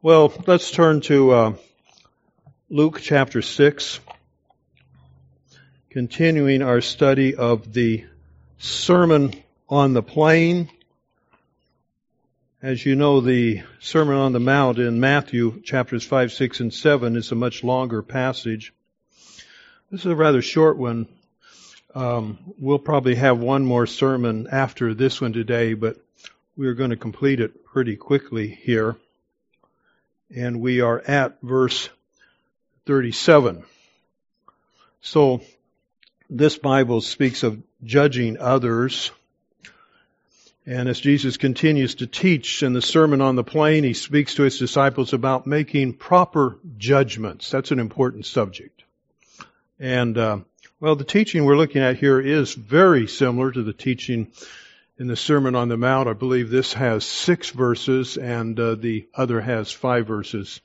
Well, let's turn to Luke chapter 6, continuing our study of the Sermon on the Plain. As you know, the Sermon on the Mount in Matthew chapters 5, 6, and 7 is a much longer passage. This is a rather short one. We'll probably have one more sermon after this one today, but we're going to complete it pretty quickly here. And we are at verse 37. So, this Bible speaks of judging others. And as Jesus continues to teach in the Sermon on the Plain, he speaks to his disciples about making proper judgments. That's an important subject. And, the teaching we're looking at here is very similar to the teaching in the Sermon on the Mount. I believe this has 6 verses and the other has 5 verses.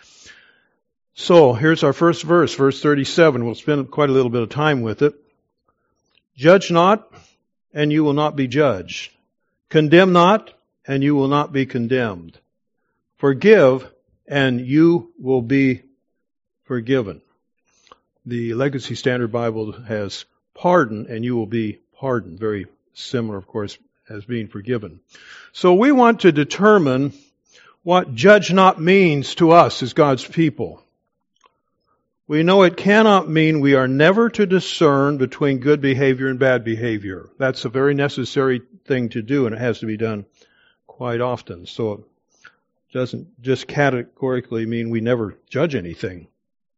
So here's our first verse, verse 37. We'll spend quite a little bit of time with it. Judge not, and you will not be judged. Condemn not, and you will not be condemned. Forgive, and you will be forgiven. The Legacy Standard Bible has pardon, and you will be pardoned. Very similar, of course, as being forgiven. So we want to determine what judge not means to us as God's people. We know it cannot mean we are never to discern between good behavior and bad behavior. That's a very necessary thing to do, and it has to be done quite often. So it doesn't just categorically mean we never judge anything.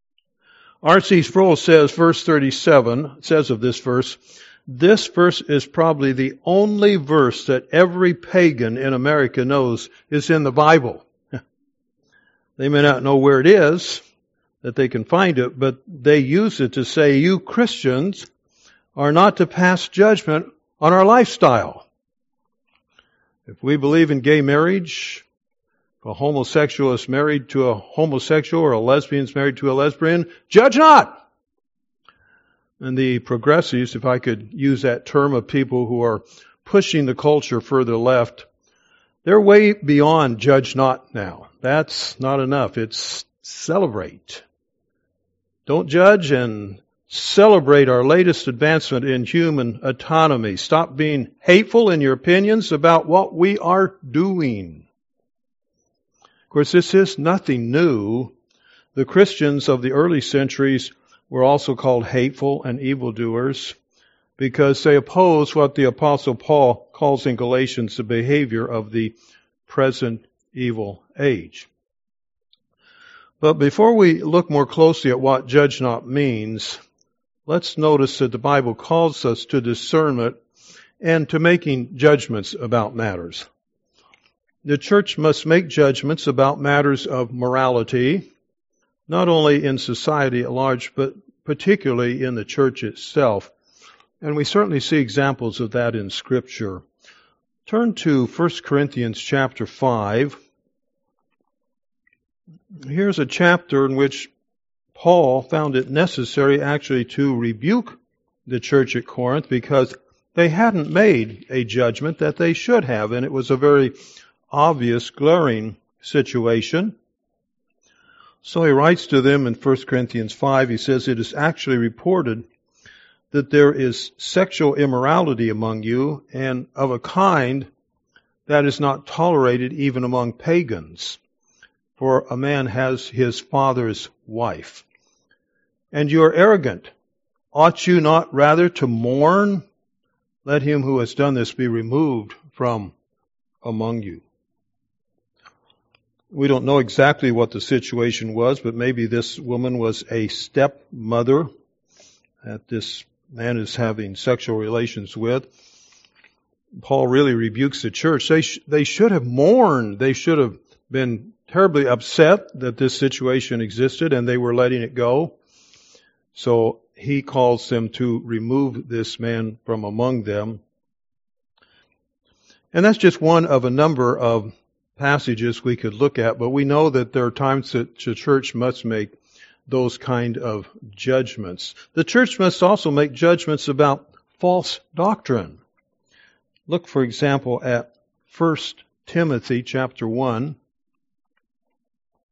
R.C. Sproul says, verse 37, says of this verse is probably the only verse that every pagan in America knows is in the Bible. They may not know where it is, that they can find it, but they use it to say, you Christians are not to pass judgment on our lifestyle. If we believe in gay marriage, if a homosexual is married to a homosexual or a lesbian is married to a lesbian, judge not! And the progressives, if I could use that term of people who are pushing the culture further left, they're way beyond judge not now. That's not enough. It's celebrate. Don't judge and celebrate our latest advancement in human autonomy. Stop being hateful in your opinions about what we are doing. Of course, this is nothing new. The Christians of the early centuries were also called hateful and evildoers because they oppose what the Apostle Paul calls in Galatians the behavior of the present evil age. But before we look more closely at what judge not means, let's notice that the Bible calls us to discernment and to making judgments about matters. The church must make judgments about matters of morality, not only in society at large, but particularly in the church itself. And we certainly see examples of that in Scripture. Turn to 1 Corinthians chapter 5. Here's a chapter in which Paul found it necessary actually to rebuke the church at Corinth because they hadn't made a judgment that they should have, and it was a very obvious, glaring situation. So he writes to them in 1 Corinthians 5, he says, it is actually reported that there is sexual immorality among you, and of a kind that is not tolerated even among pagans. For a man has his father's wife. And you are arrogant. Ought you not rather to mourn? Let him who has done this be removed from among you. We don't know exactly what the situation was, but maybe this woman was a stepmother that this man is having sexual relations with. Paul really rebukes the church. They should have mourned. They should have been terribly upset that this situation existed and they were letting it go. So he calls them to remove this man from among them. And that's just one of a number of passages we could look at, but we know that there are times that the church must make those kind of judgments. The church must also make judgments about false doctrine. Look, for example, at 1 Timothy chapter 1.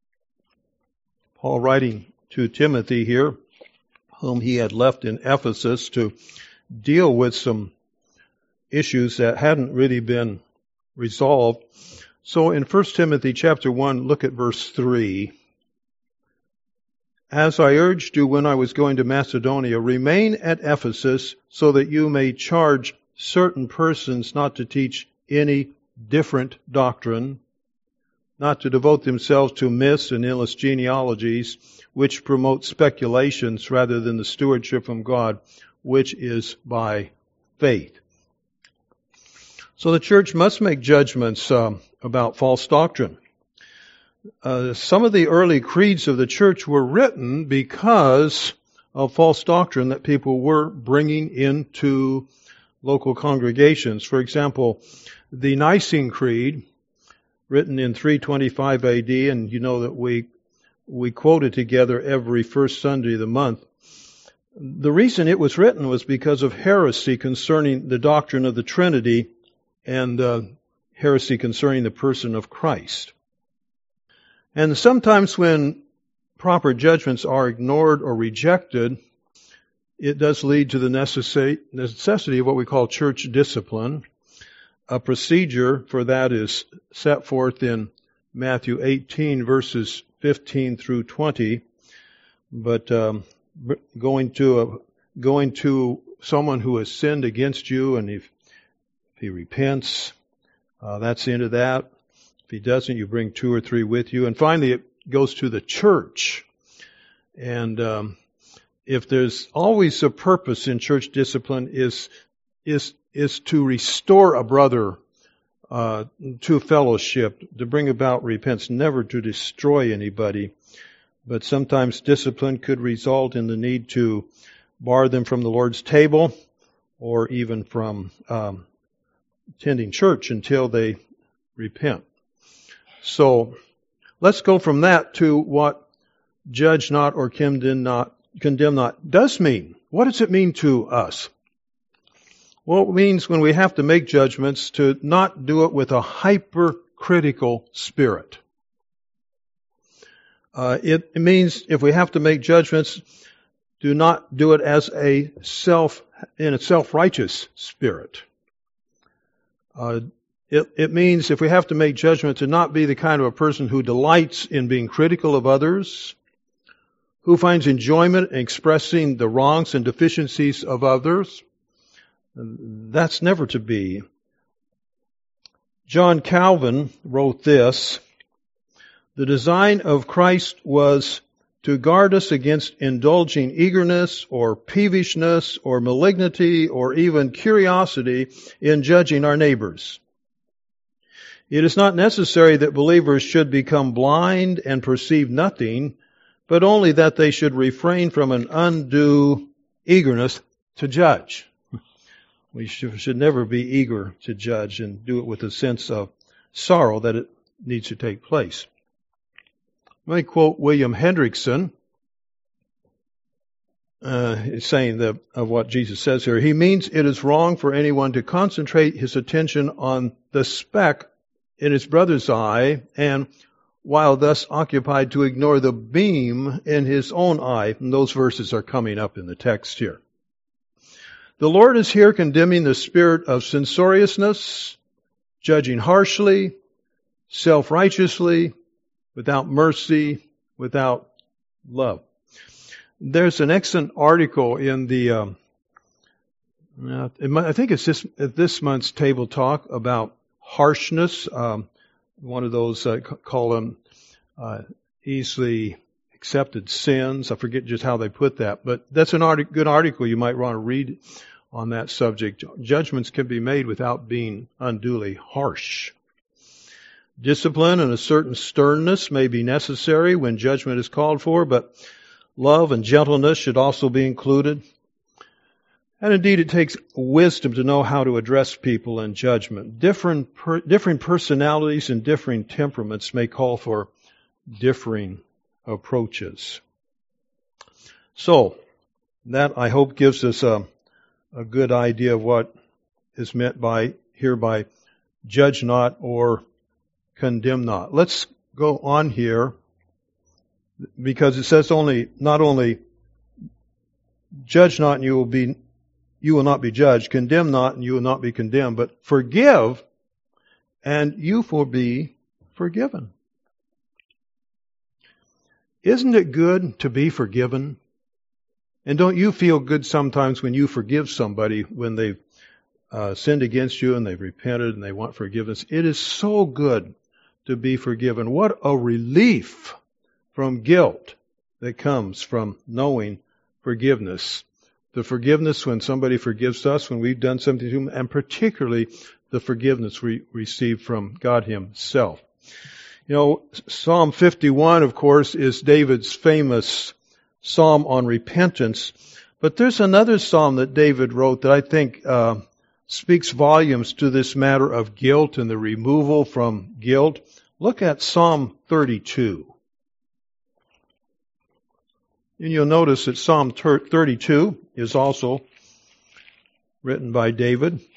Paul writing to Timothy here, whom he had left in Ephesus to deal with some issues that hadn't really been resolved. So in 1 Timothy chapter 1, look at verse 3. As I urged you when I was going to Macedonia, remain at Ephesus so that you may charge certain persons not to teach any different doctrine, not to devote themselves to myths and endless genealogies, which promote speculations rather than the stewardship from God, which is by faith. So the church must make judgments about false doctrine. Some of the early creeds of the church were written because of false doctrine that people were bringing into local congregations. For example, the Nicene Creed, written in 325 AD, and you know that we quote it together every first Sunday of the month. The reason it was written was because of heresy concerning the doctrine of the Trinity and heresy concerning the person of Christ. And sometimes when proper judgments are ignored or rejected, it does lead to the necessity of what we call church discipline. A procedure for that is set forth in Matthew 18, verses 15 through 20. But going to someone who has sinned against you, and if he repents, that's the end of that. If he doesn't, you bring 2 or 3 with you. And finally, it goes to the church. And if there's always a purpose in church discipline is to restore a brother to fellowship, to bring about repentance, never to destroy anybody. But sometimes discipline could result in the need to bar them from the Lord's table or even from attending church until they repent. So let's go from that to what judge not or condemn not does mean. What does it mean to us? Well, it means when we have to make judgments to not do it with a hypercritical spirit. It means if we have to make judgments, do not do it as in a self-righteous spirit. It means if we have to make judgment to not be the kind of a person who delights in being critical of others, who finds enjoyment in expressing the wrongs and deficiencies of others. That's never to be. John Calvin wrote this: the design of Christ was to guard us against indulging eagerness or peevishness or malignity or even curiosity in judging our neighbors. It is not necessary that believers should become blind and perceive nothing, but only that they should refrain from an undue eagerness to judge. We should never be eager to judge and do it with a sense of sorrow that it needs to take place. Let me quote William Hendrickson, saying of what Jesus says here. He means it is wrong for anyone to concentrate his attention on the speck in his brother's eye, and while thus occupied to ignore the beam in his own eye. And those verses are coming up in the text here. The Lord is here condemning the spirit of censoriousness, judging harshly, self-righteously, without mercy, without love. There's an excellent article in the, I think it's this month's Table Talk about harshness. One of those call them easily accepted sins. I forget just how they put that, but that's a good article you might want to read on that subject. Judgments can be made without being unduly harsh. Discipline and a certain sternness may be necessary when judgment is called for, but love and gentleness should also be included. And indeed, it takes wisdom to know how to address people in judgment. Different personalities and differing temperaments may call for differing approaches. So, that I hope gives us a good idea of what is meant by judge not or condemn not. Let's go on here because it says not only judge not and you will not be judged, condemn not and you will not be condemned, but forgive and you will be forgiven. Isn't it good to be forgiven? And don't you feel good sometimes when you forgive somebody when they've sinned against you and they've repented and they want forgiveness? It is so good to be forgiven. What a relief from guilt that comes from knowing forgiveness. The forgiveness when somebody forgives us, when we've done something to them, and particularly the forgiveness we receive from God Himself. You know, Psalm 51, of course, is David's famous psalm on repentance. But there's another psalm that David wrote that I think speaks volumes to this matter of guilt and the removal from guilt. Look at Psalm 32. And you'll notice that Psalm 32 is also written by David. In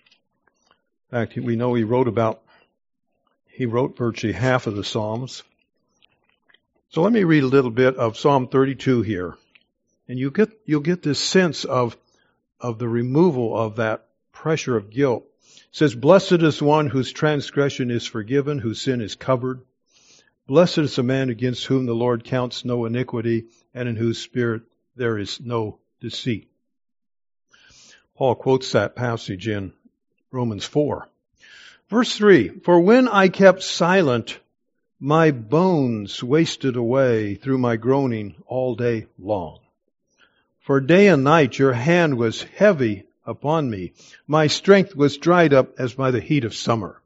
fact, we know he wrote virtually half of the Psalms. So let me read a little bit of Psalm 32 here. And you'll get this sense of the removal of that pressure of guilt. It says, "Blessed is one whose transgression is forgiven, whose sin is covered. Blessed is the man against whom the Lord counts no iniquity, and in whose spirit there is no deceit." Paul quotes that passage in Romans 4. Verse 3, "For when I kept silent, my bones wasted away through my groaning all day long. For day and night your hand was heavy upon me. My strength was dried up as by the heat of summer."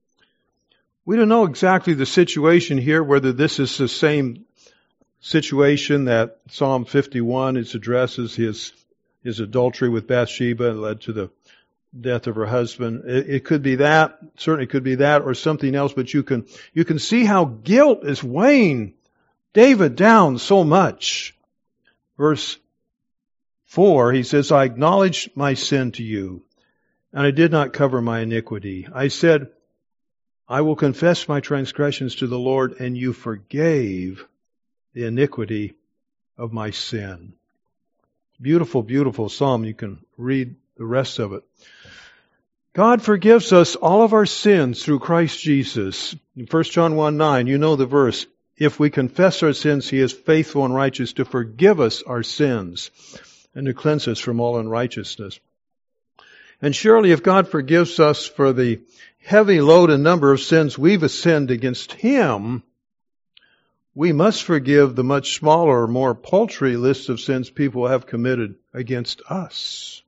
We don't know exactly the situation here, whether this is the same situation that Psalm 51 addresses, his adultery with Bathsheba and led to the death of her husband. It could be that, certainly could be that, or something else, but you can see how guilt is weighing David down so much. Verse 4, he says, "I acknowledged my sin to you, and I did not cover my iniquity. I said, I will confess my transgressions to the Lord, and you forgave the iniquity of my sin." Beautiful, beautiful psalm. You can read the rest of it. God forgives us all of our sins through Christ Jesus. In 1 John 1:9, you know the verse, "If we confess our sins, He is faithful and righteous to forgive us our sins and to cleanse us from all unrighteousness." And surely if God forgives us for the heavy load and number of sins we've sinned against Him, we must forgive the much smaller, more paltry list of sins people have committed against us.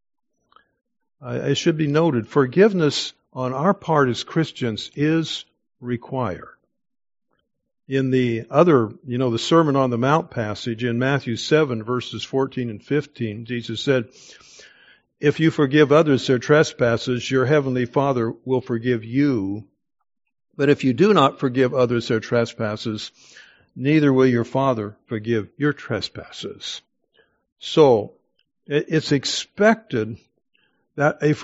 It should be noted, forgiveness on our part as Christians is required. In the other, the Sermon on the Mount passage in Matthew 7, verses 14 and 15, Jesus said, "If you forgive others their trespasses, your heavenly Father will forgive you. But if you do not forgive others their trespasses, neither will your Father forgive your trespasses." So, it's expected that it's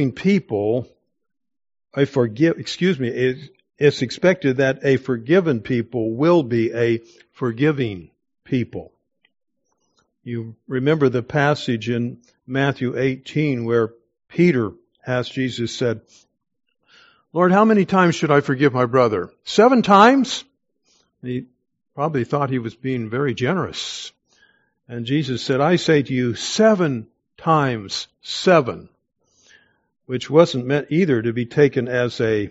expected that a forgiven people will be a forgiving people. You remember the passage in Matthew 18 where Peter asked Jesus, said, "Lord, how many times should I forgive my brother? 7 times? He probably thought he was being very generous. And Jesus said, "I say to you, 7 times 7. Which wasn't meant either to be taken as a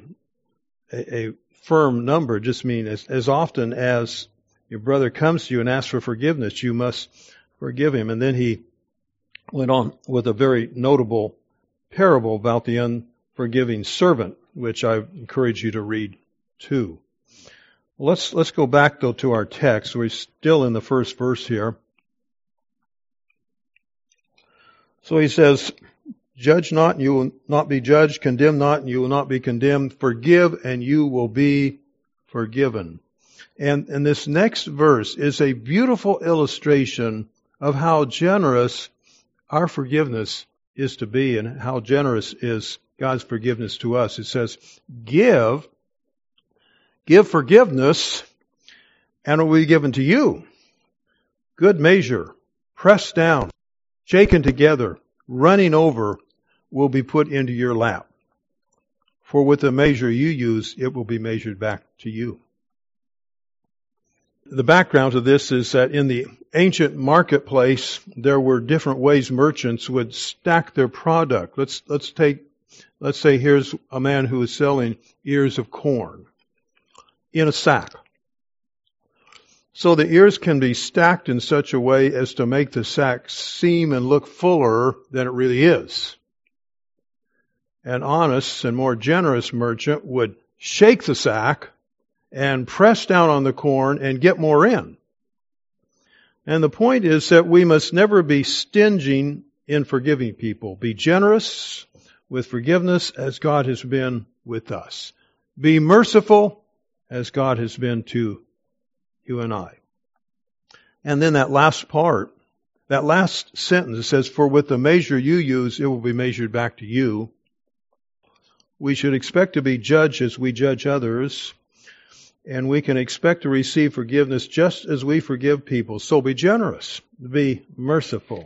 firm number, just mean as often as your brother comes to you and asks for forgiveness, you must forgive him. And then he went on with a very notable parable about the unforgiving servant, which I encourage you to read too. Let's go back though to our text. We're still in the first verse here. So he says, "Judge not, and you will not be judged. Condemn not, and you will not be condemned. Forgive, and you will be forgiven." And this next verse is a beautiful illustration of how generous our forgiveness is to be and how generous is God's forgiveness to us. It says, give forgiveness, and it will be given to you. Good measure, pressed down, shaken together, running over, will be put into your lap. For with the measure you use, it will be measured back to you. The background to this is that in the ancient marketplace, there were different ways merchants would stack their product. Let's say here's a man who is selling ears of corn in a sack. So the ears can be stacked in such a way as to make the sack seem and look fuller than it really is. An honest and more generous merchant would shake the sack and press down on the corn and get more in. And the point is that we must never be stingy in forgiving people. Be generous with forgiveness as God has been with us. Be merciful as God has been to you and I. And then that last part, that last sentence says, for with the measure you use, it will be measured back to you. We should expect to be judged as we judge others. And we can expect to receive forgiveness just as we forgive people. So be generous. Be merciful.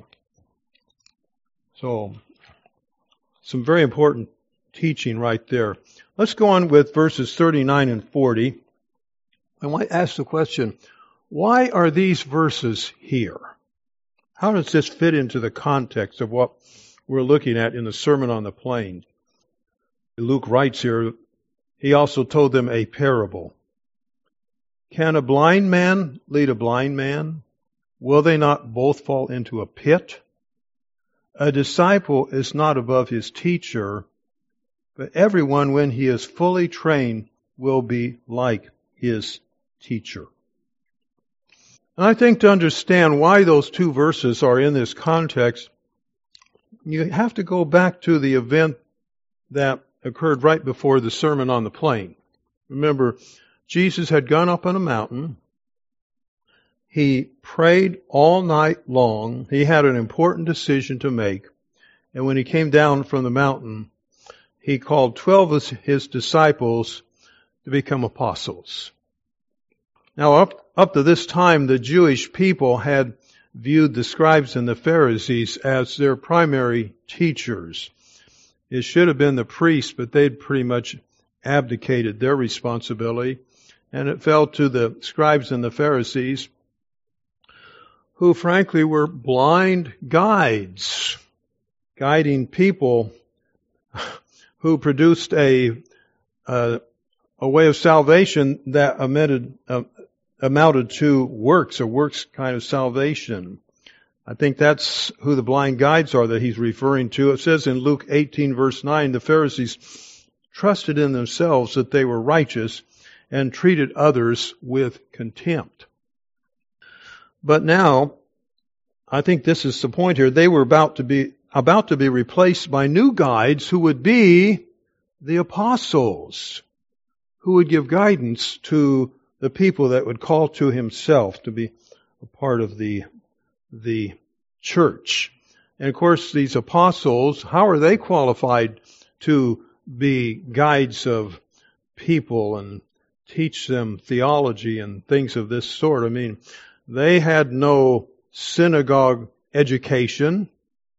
So, some very important teaching right there. Let's go on with verses 39 and 40. I might ask the question, why are these verses here? How does this fit into the context of what we're looking at in the Sermon on the Plain? Luke writes here, he also told them a parable. Can a blind man lead a blind man? Will they not both fall into a pit? A disciple is not above his teacher, but everyone, when he is fully trained, will be like his teacher. And I think to understand why those two verses are in this context, you have to go back to the event that occurred right before the Sermon on the Plain. Remember, Jesus had gone up on a mountain. He prayed all night long. He had an important decision to make. And when he came down from the mountain, he called 12 of his disciples to become apostles. Now, up to this time, the Jewish people had viewed the scribes and the Pharisees as their primary teachers. It should have been the priests, but they'd pretty much abdicated their responsibility. And it fell to the scribes and the Pharisees, who frankly were blind guides, guiding people who produced a way of salvation that amounted to works, a works kind of salvation. I think that's who the blind guides are that he's referring to. It says in Luke 18 verse 9, the Pharisees trusted in themselves that they were righteous and treated others with contempt. But now, I think this is the point here. They were about to be replaced by new guides who would be the apostles, who would give guidance to the people that would call to himself to be a part of the church. And of course, these apostles, how are they qualified to be guides of people and teach them theology and things of this sort? I mean, they had no synagogue education,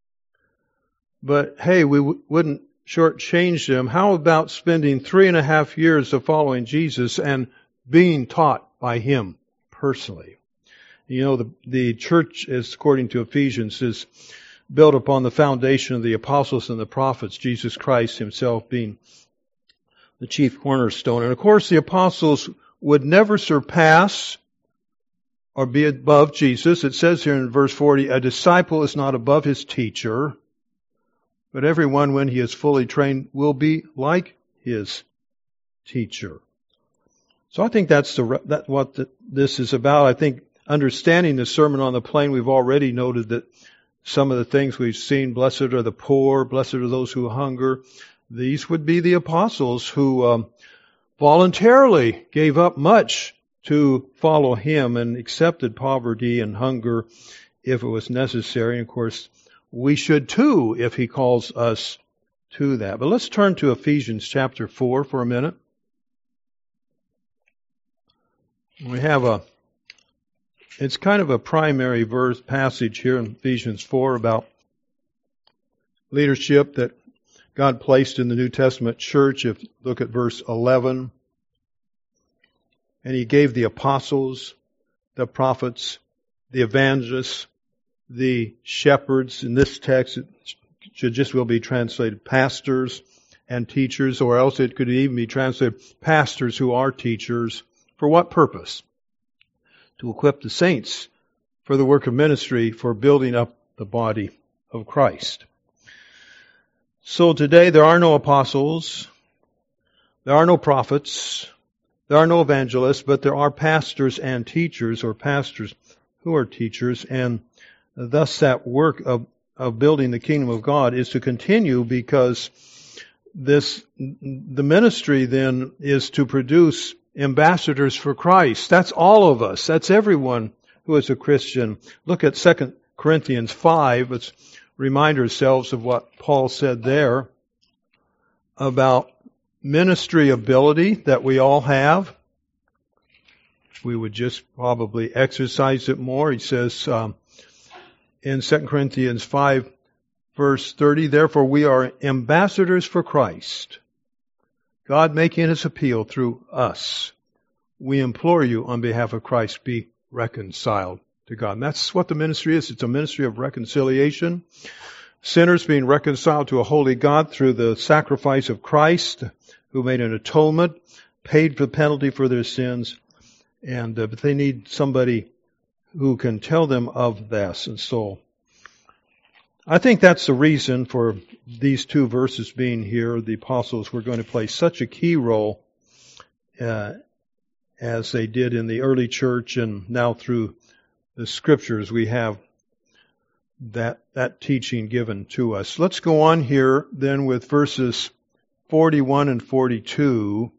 but hey, we wouldn't shortchange them. How about spending 3.5 years of following Jesus and being taught by him personally? You know, the church, is, according to Ephesians, is built upon the foundation of the apostles and the prophets, Jesus Christ himself being the chief cornerstone. And of course, the apostles would never surpass or be above Jesus. It says here in verse 40, a disciple is not above his teacher, but everyone, when he is fully trained, will be like his teacher. So I think that's what this is about. I think understanding the Sermon on the Plain, we've already noted that some of the things we've seen, blessed are the poor, blessed are those who hunger. These would be the apostles who voluntarily gave up much to follow him and accepted poverty and hunger if it was necessary. And of course, we should too if he calls us to that. But let's turn to Ephesians chapter 4 for a minute. We have a It's kind of a primary verse passage here in Ephesians 4 about leadership that God placed in the New Testament church. If you look at verse 11, and He gave the apostles, the prophets, the evangelists, the shepherds. In this text, it should just will be translated pastors and teachers, or else it could even be translated pastors who are teachers. For what purpose? To equip the saints for the work of ministry, for building up the body of Christ. So today there are no apostles, there are no prophets, there are no evangelists, but there are pastors and teachers, or pastors who are teachers, and thus that work of building the kingdom of God is to continue, because the ministry then is to produce ambassadors for Christ. That's all of us. That's everyone who is a Christian. Look at 2 Corinthians 5. Let's remind ourselves of what Paul said there about ministry ability that we all have. We would just probably exercise it more. He says in 2 Corinthians 5, verse 30, therefore we are ambassadors for Christ, God making His appeal through us. We implore you on behalf of Christ, be reconciled to God. And that's what the ministry is. It's a ministry of reconciliation. Sinners being reconciled to a holy God through the sacrifice of Christ, who made an atonement, paid the penalty for their sins, and but they need somebody who can tell them of this. And so I think that's the reason for these two verses being here. The apostles were going to play such a key role as they did in the early church, and now through the Scriptures we have that teaching given to us. Let's go on here then with verses 41 and 42.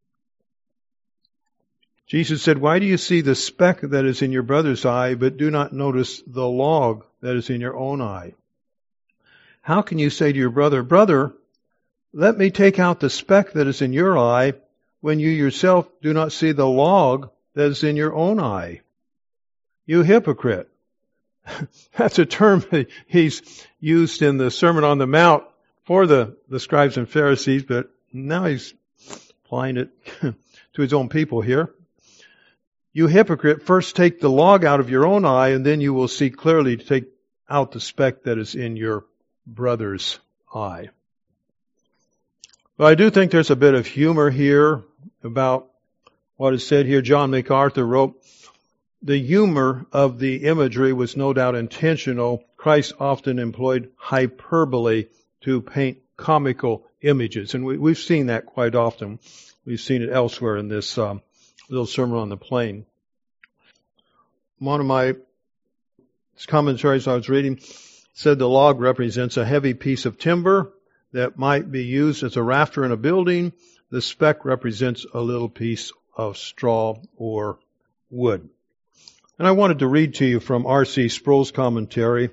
Jesus said, why do you see the speck that is in your brother's eye, but do not notice the log that is in your own eye? How can you say to your brother, brother, let me take out the speck that is in your eye, when you yourself do not see the log that is in your own eye? You hypocrite. That's a term that He's used in the Sermon on the Mount for the scribes and Pharisees, but now He's applying it to His own people here. You hypocrite, first take the log out of your own eye, and then you will see clearly to take out the speck that is in your brother's eye. But I do think there's a bit of humor here about what is said here. John MacArthur wrote, the humor of the imagery was no doubt intentional. Christ often employed hyperbole to paint comical images. And we've seen that quite often. We've seen it elsewhere in this little Sermon on the Plain. One of my commentaries I was reading said the log represents a heavy piece of timber that might be used as a rafter in a building. The speck represents a little piece of straw or wood. And I wanted to read to you from R.C. Sproul's commentary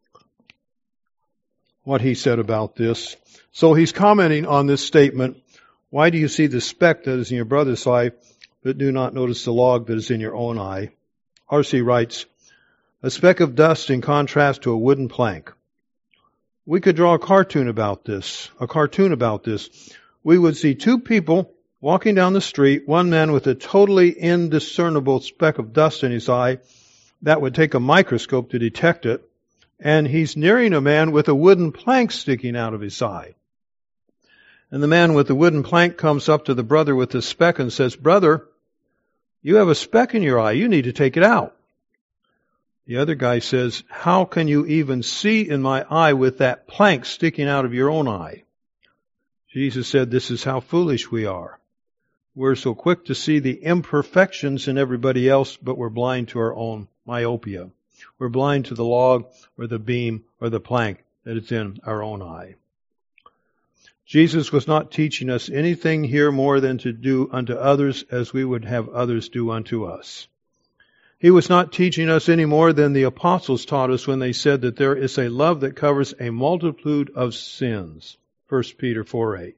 what he said about this. So he's commenting on this statement, why do you see the speck that is in your brother's eye, but do not notice the log that is in your own eye? R.C. writes, a speck of dust in contrast to a wooden plank. We could draw a cartoon about this. We would see two people walking down the street, one man with a totally indiscernible speck of dust in his eye that would take a microscope to detect it, and he's nearing a man with a wooden plank sticking out of his eye. And the man with the wooden plank comes up to the brother with the speck and says, brother, you have a speck in your eye. You need to take it out. The other guy says, how can you even see in my eye with that plank sticking out of your own eye? Jesus said, this is how foolish we are. We're so quick to see the imperfections in everybody else, but we're blind to our own myopia. We're blind to the log or the beam or the plank that is in our own eye. Jesus was not teaching us anything here more than to do unto others as we would have others do unto us. He was not teaching us any more than the apostles taught us when they said that there is a love that covers a multitude of sins. 1 Peter 4:8.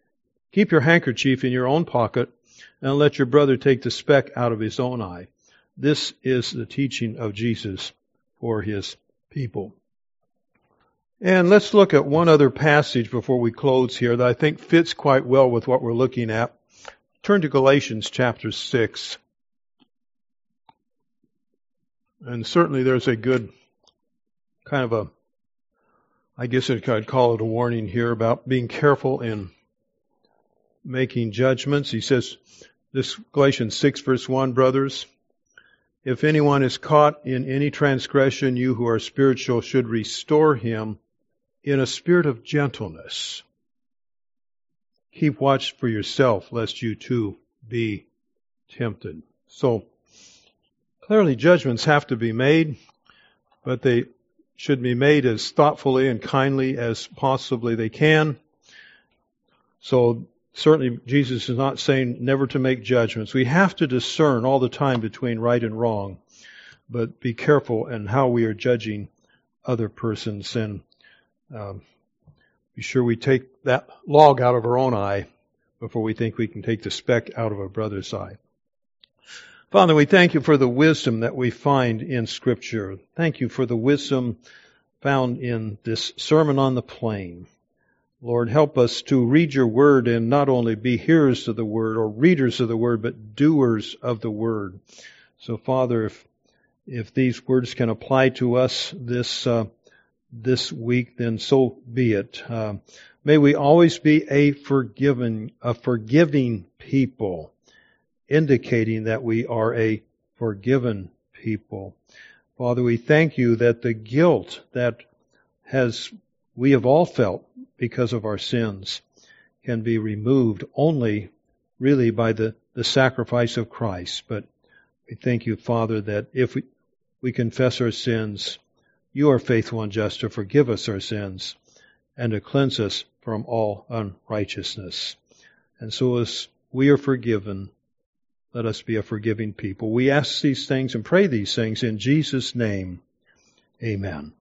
Keep your handkerchief in your own pocket and let your brother take the speck out of his own eye. This is the teaching of Jesus for His people. And let's look at one other passage before we close here that I think fits quite well with what we're looking at. Turn to Galatians chapter 6. And certainly there's a good kind of a, I guess I'd call it a warning here about being careful in making judgments. He says, this Galatians 6 verse 1, brothers, if anyone is caught in any transgression, you who are spiritual should restore him in a spirit of gentleness. Keep watch for yourself, lest you too be tempted. So, clearly judgments have to be made, but they should be made as thoughtfully and kindly as possibly they can. So, certainly Jesus is not saying never to make judgments. We have to discern all the time between right and wrong, but be careful in how we are judging other persons, and be sure we take that log out of our own eye before we think we can take the speck out of a brother's eye. Father, we thank you for the wisdom that we find in Scripture. Thank you for the wisdom found in this Sermon on the Plain. Lord, help us to read your word and not only be hearers of the word or readers of the word, but doers of the word. So, Father, if these words can apply to us this week, then so be it. May we always be a forgiving people, indicating that we are a forgiven people. Father, we thank you that the guilt that we have all felt because of our sins can be removed only really by the sacrifice of Christ. But we thank you, Father, that if we confess our sins, you are faithful and just to forgive us our sins and to cleanse us from all unrighteousness. And so as we are forgiven, let us be a forgiving people. We ask these things and pray these things in Jesus' name. Amen.